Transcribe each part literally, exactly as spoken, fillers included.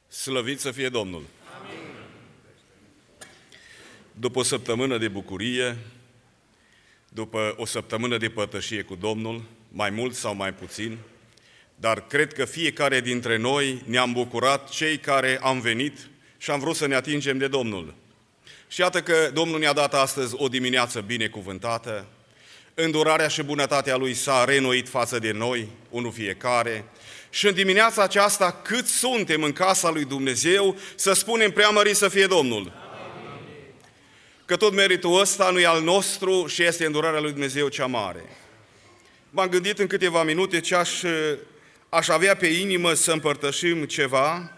Slăvit să fie Domnul! Amin. După o săptămână de bucurie, după o săptămână de părtășie cu Domnul, mai mult sau mai puțin, dar cred că fiecare dintre noi ne-am bucurat, cei care am venit și am vrut să ne atingem de Domnul. Și iată că Domnul ne-a dat astăzi o dimineață binecuvântată, îndurarea și bunătatea Lui s-a reînnoit față de noi, unul fiecare, și în dimineața aceasta, cât suntem în casa lui Dumnezeu, să spunem preamărit să fie Domnul. Amin. Că tot meritul ăsta nu e al nostru și este îndurarea lui Dumnezeu cea mare. M-am gândit în câteva minute ce aș, aș avea pe inimă să împărtășim ceva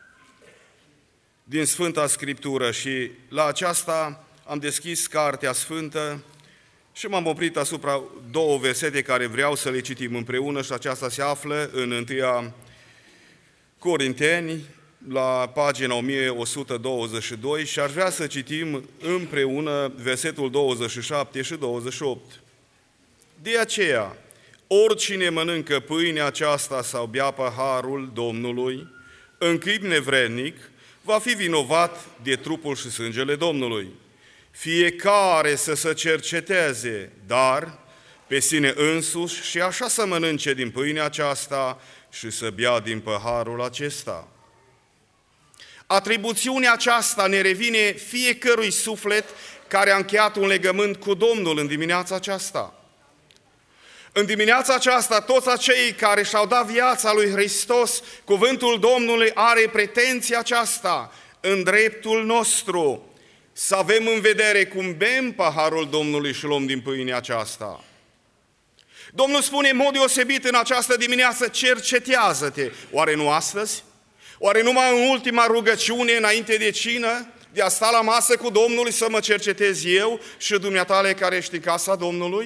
din Sfânta Scriptură și la aceasta am deschis Cartea Sfântă și m-am oprit asupra două versete care vreau să le citim împreună și aceasta se află în întâia Corinteni, la pagina o mie o sută douăzeci și doi și aș vrea să citim împreună versetul douăzeci și șapte și douăzeci și opt. De aceea, oricine mănâncă pâinea aceasta sau bea paharul Domnului, în chip nevrednic, va fi vinovat de trupul și sângele Domnului. Fiecare să se cerceteze, dar pe sine însuși și așa să mănânce din pâinea aceasta și să bea din păharul acesta. Atribuțiunea aceasta ne revine fiecărui suflet care a încheiat un legământ cu Domnul în dimineața aceasta. În dimineața aceasta, toți acei care și-au dat viața lui Hristos, cuvântul Domnului are pretenția aceasta în dreptul nostru, să avem în vedere cum bem paharul Domnului și luăm din pâinea aceasta. Domnul spune în mod deosebit în această dimineață, cercetează-te. Oare nu astăzi? Oare numai în ultima rugăciune înainte de cină, de a sta la masă cu Domnul să mă cercetez eu și dumneatale care ești în casa Domnului?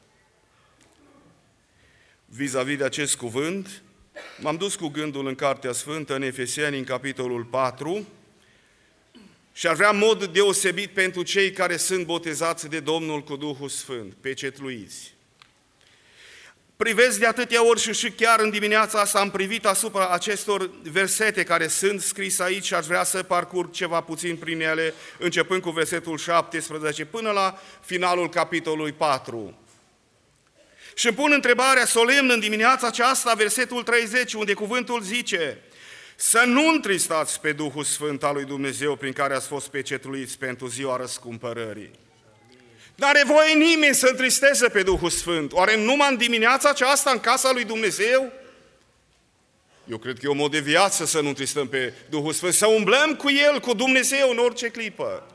Vis-a-vis de acest cuvânt, m-am dus cu gândul în Cartea Sfântă, în Efeseni, în capitolul patru, și ar vrea în mod deosebit pentru cei care sunt botezați de Domnul cu Duhul Sfânt, pecetluiți. Privesc de atâtea ori și, și chiar în dimineața asta am privit asupra acestor versete care sunt scrise aici și aș vrea să parcurg ceva puțin prin ele, începând cu versetul șaptesprezece până la finalul capitolului patru. Și îmi pun întrebarea solemnă în dimineața aceasta, versetul treizeci, unde cuvântul zice: să nu întristați pe Duhul Sfânt al lui Dumnezeu prin care ați fost pecetluiți pentru ziua răscumpărării. N-are voie nimeni să întristeze pe Duhul Sfânt. Oare numai în dimineața aceasta în casa lui Dumnezeu? Eu cred că e un mod de viață să nu întristăm pe Duhul Sfânt, să umblăm cu El, cu Dumnezeu în orice clipă.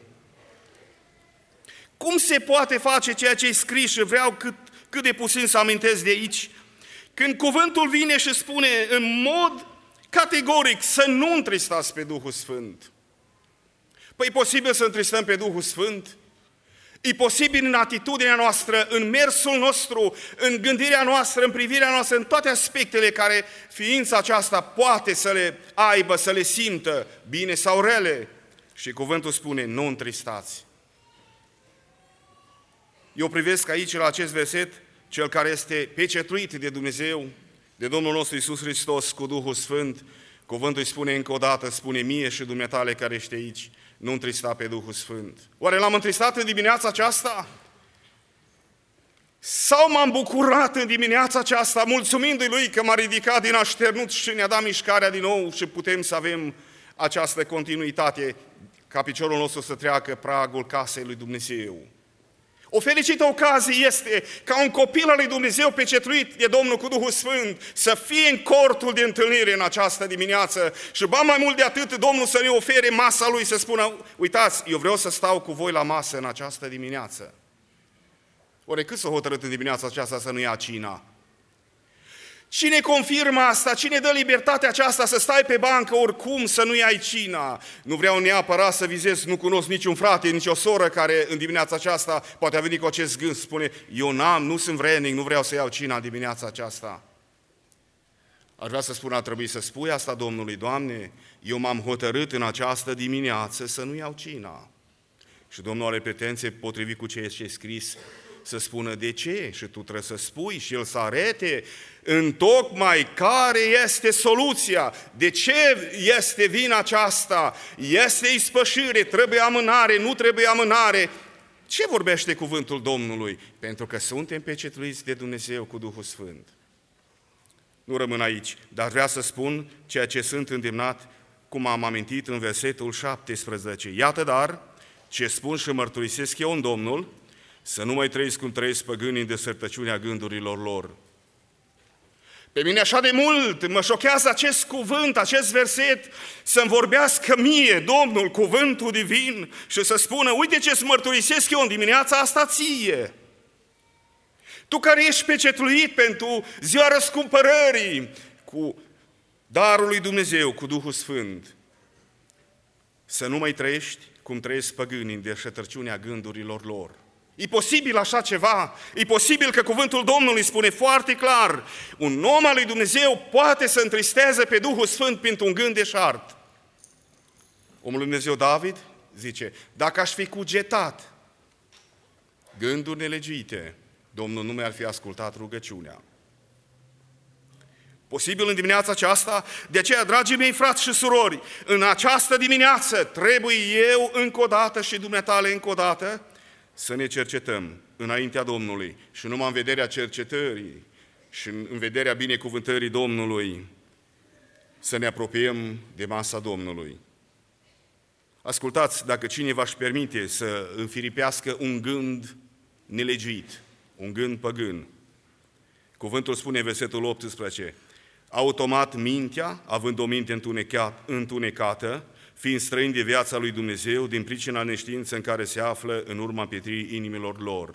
Cum se poate face ceea ce e scris și vreau cât, cât de puțin să amintesc de aici? Când cuvântul vine și spune în mod categoric să nu întristați pe Duhul Sfânt. Păi e posibil să întristăm pe Duhul Sfânt? E posibil în atitudinea noastră, în mersul nostru, în gândirea noastră, în privirea noastră, în toate aspectele care ființa aceasta poate să le aibă, să le simtă, bine sau rele. Și cuvântul spune, nu întristați. Eu privesc aici la acest verset, cel care este pecetluit de Dumnezeu, de Domnul nostru Iisus Hristos cu Duhul Sfânt, cuvântul îi spune încă o dată, spune mie și dumneatale care ești aici, nu întrista pe Duhul Sfânt. Oare l-am întristat în dimineața aceasta? Sau m-am bucurat în dimineața aceasta, mulțumindu-i Lui că m-a ridicat din așternut și ne-a dat mișcarea din nou și putem să avem această continuitate, ca piciorul nostru să treacă pragul casei lui Dumnezeu. O fericită ocazie este ca un copil al lui Dumnezeu pecetluit de Domnul cu Duhul Sfânt să fie în cortul de întâlnire în această dimineață și ba mai mult de atât Domnul să ne ofere masa Lui, să spună, uitați, eu vreau să stau cu voi la masă în această dimineață. Oare cât s-a hotărât în dimineața aceasta să nu ia cina? Cine confirmă asta? Cine dă libertatea aceasta să stai pe bancă oricum, să nu iai cina? Nu vreau neapărat să vizez, nu cunosc niciun frate, nici o soră care în dimineața aceasta poate a venit cu acest gând, spune, eu n-am, nu sunt vrednic, nu vreau să iau cina în dimineața aceasta. Aș vrea să spun, ar trebui să spui asta Domnului, Doamne, eu m-am hotărât în această dimineață să nu iau cina. Și Domnul are pretenție potrivit cu ceea ce e scris, să spună de ce și tu trebuie să spui și el să arete întocmai care este soluția, de ce este vina aceasta, este ispășire, trebuie amânare, nu trebuie amânare. Ce vorbește cuvântul Domnului? Pentru că suntem pecetluiți de Dumnezeu cu Duhul Sfânt. Nu rămân aici, dar vreau să spun ceea ce sunt îndemnat, cum am amintit în versetul șaptesprezece. Iată dar, ce spun și mărturisesc eu în Domnul, să nu mai trăiesc cum trăiesc păgânii în desărtăciunea gândurilor lor. Pe mine așa de mult mă șochează acest cuvânt, acest verset, să-mi vorbească mie Domnul, cuvântul divin, și să spună, uite ce-ți mărturisesc eu în dimineața asta ție. Tu care ești pecetluit pentru ziua răscumpărării cu darul lui Dumnezeu, cu Duhul Sfânt, să nu mai trăiești cum trăiesc păgânii în deșertăciunea gândurilor lor. E posibil așa ceva? E posibil că cuvântul Domnului spune foarte clar, un om al lui Dumnezeu poate să întristeze pe Duhul Sfânt pentru un gând deșart. Omul lui Dumnezeu David zice, dacă aș fi cugetat gânduri nelegiuite, Domnul nu mi-ar fi ascultat rugăciunea. Posibil în dimineața aceasta, de aceea, dragii mei frați și surori, în această dimineață trebuie eu încă o dată și dumneatale încă o dată să ne cercetăm înaintea Domnului și numai în vederea cercetării și în vederea binecuvântării Domnului să ne apropiem de masa Domnului. Ascultați, dacă cineva își permite să înfiripească un gând nelegiuit, un gând păgân, cuvântul spune în versetul optsprezece, automat mintea, având o minte întunecată, fiind străini de viața lui Dumnezeu, din pricina neștiinței în care se află în urma pietririi inimilor lor.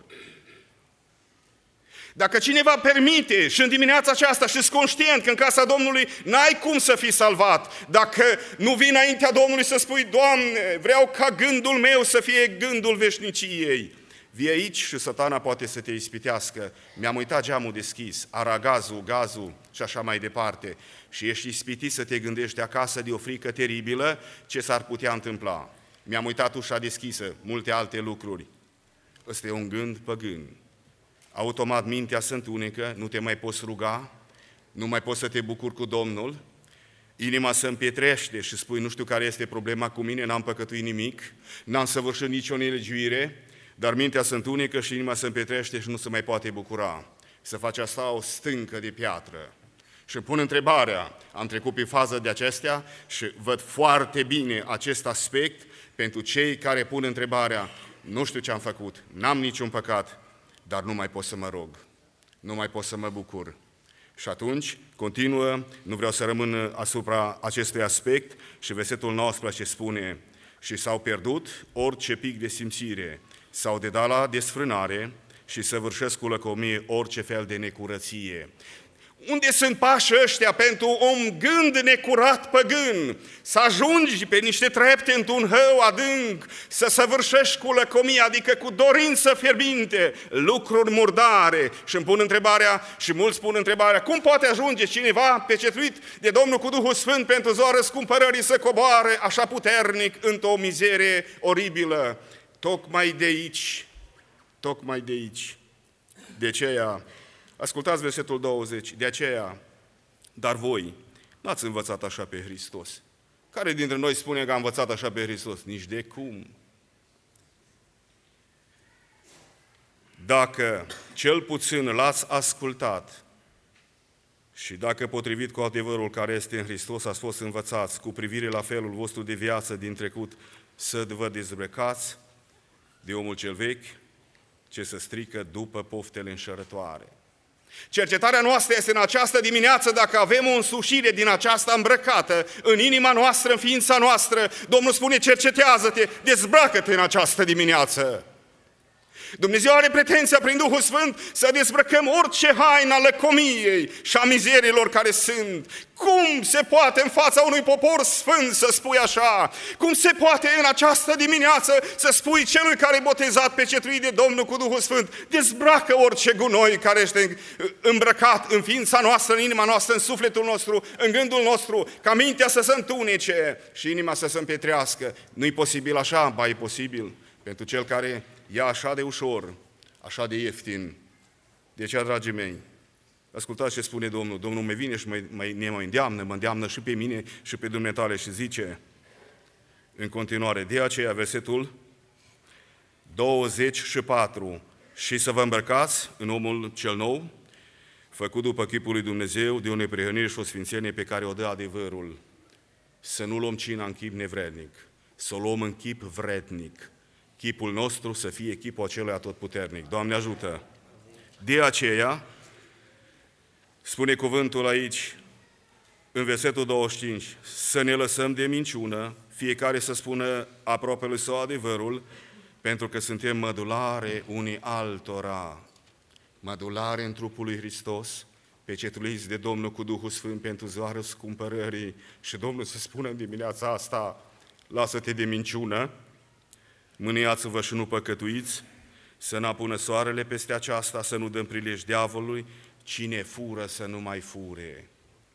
Dacă cineva permite și în dimineața aceasta și-s conștient că în casa Domnului n-ai cum să fii salvat, dacă nu vii înaintea Domnului să spui, Doamne, vreau ca gândul meu să fie gândul veșniciei, vii aici și Satana poate să te ispitească. Mi-am uitat geamul deschis, aragazul, gazul și așa mai departe. Și ești ispitit să te gândești acasă de o frică teribilă ce s-ar putea întâmpla. Mi-am uitat ușa deschisă, multe alte lucruri. Ăsta e un gând păgân. Automat mintea se întunecă, nu te mai poți ruga, nu mai poți să te bucuri cu Domnul, inima se împietrește și spui, nu știu care este problema cu mine, n-am păcătuit nimic, n-am săvârșit nicio nelegiuire, dar mintea se întunecă și inima se împietrește și nu se mai poate bucura. Să face asta o stâncă de piatră. Și îmi pun întrebarea, am trecut pe fază de acestea și văd foarte bine acest aspect pentru cei care pun întrebarea, nu știu ce am făcut, n-am niciun păcat, dar nu mai pot să mă rog, nu mai pot să mă bucur. Și atunci, continuă, nu vreau să rămân asupra acestui aspect și versetul nouăsprezece spune, și s-au pierdut orice pic de simțire, s-au dedat la desfrânare și săvârșesc cu lăcomie orice fel de necurăție. Unde sunt pașii ăștia pentru un gând necurat păgân? Să ajungi pe niște trepte într-un hău adânc, să săvârșești cu lăcomie, adică cu dorință fierbinte, lucruri murdare. Și îmi pun întrebarea, și mulți pun întrebarea, cum poate ajunge cineva pecetluit de Domnul cu Duhul Sfânt pentru ziua răscumpărării să coboare așa puternic într-o mizerie oribilă? Tocmai de aici, tocmai de aici. De aceea, ascultați versetul douăzeci, de aceea, dar voi n-ați învățat așa pe Hristos. Care dintre noi spune că a învățat așa pe Hristos? Nici de cum. Dacă cel puțin l-ați ascultat și dacă potrivit cu adevărul care este în Hristos ați fost învățați cu privire la felul vostru de viață din trecut, să vă dezbrăcați de omul cel vechi, ce se strică după poftele înșelătoare. Cercetarea noastră este în această dimineață, dacă avem o însușire din aceasta îmbrăcată în inima noastră, în ființa noastră, Domnul spune, cercetează-te, dezbracă-te în această dimineață. Dumnezeu are pretenția prin Duhul Sfânt să dezbrăcăm orice haină a lăcomiei și a mizerilor care sunt. Cum se poate în fața unui popor sfânt să spui așa? Cum se poate în această dimineață să spui celui care e botezat pecetluit de Domnul cu Duhul Sfânt, dezbracă orice gunoi care este îmbrăcat în ființa noastră, în inima noastră, în sufletul nostru, în gândul nostru, ca mintea să se întunece și inima să se împietrească. Nu-i posibil așa? Ba, e posibil pentru cel care ia așa de ușor așa de ieftin. De aceea, dragii mei, ascultați ce spune Domnul. Domnul mai vine și mai, mai, ne mai îndeamnă, mă îndeamnă și pe mine și pe dumneavoastră și zice în continuare, de aceea versetul douăzeci și patru, și să vă îmbrăcați în omul cel nou, făcut după chipul lui Dumnezeu, de o neprihănire și o sfințenie pe care o dă adevărul. Să nu luăm cina în chip nevrednic, să o luăm în chip vrednic. Chipul nostru să fie chipul acelui atotputernic. Doamne ajută! De aceea, spune cuvântul aici, în versetul douăzeci și cinci, să ne lăsăm de minciună, fiecare să spună aproapelui său adevărul, pentru că suntem mădulare unii altora. Mădulare în trupul lui Hristos, pecetuiți de Domnul cu Duhul Sfânt pentru ziua răscumpărării. Și Domnul să spună în dimineața asta, lasă-te de minciună, mâniați-vă și nu păcătuiți, să n-apună soarele peste aceasta, să nu dăm prilej diavolului, cine fură să nu mai fure.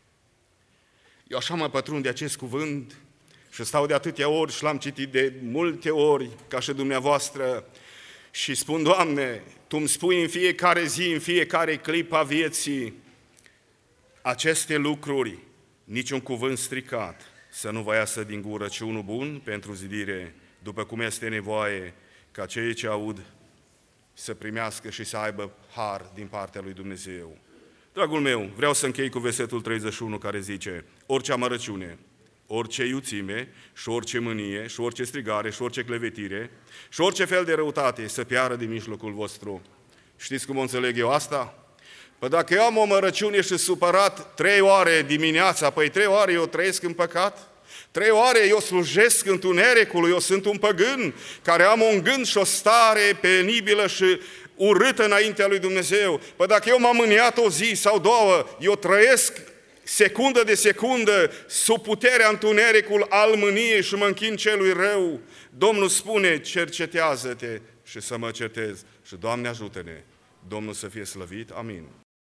Eu așa mă pătrund de acest cuvânt și stau de atâtea ori și l-am citit de multe ori, ca și dumneavoastră, și spun, Doamne, Tu îmi spui în fiecare zi, în fiecare clip a vieții, aceste lucruri, niciun cuvânt stricat să nu vă iasă din gură, ci unul bun pentru zidire, după cum este nevoie ca cei ce aud să primească și să aibă har din partea lui Dumnezeu. Dragul meu, vreau să închei cu versetul treizeci și unu care zice, orice amărăciune, orice iuțime și orice mânie și orice strigare și orice clevetire și orice fel de răutate să piară din mijlocul vostru. Știți cum o înțeleg eu asta? Păi dacă eu am o amărăciune și supărat trei ore dimineața, păi trei ore eu trăiesc în păcat? Trei ore eu slujesc întunericului, eu sunt un păgân care am un gând și o stare penibilă și urâtă înaintea lui Dumnezeu. Păi dacă eu m-am mâniat o zi sau două, eu trăiesc secundă de secundă sub puterea întunericul al mâniei și mă închin celui rău. Domnul spune, cercetează-te și să mă certezi. Și Doamne ajută-ne, Domnul să fie slăvit, amin.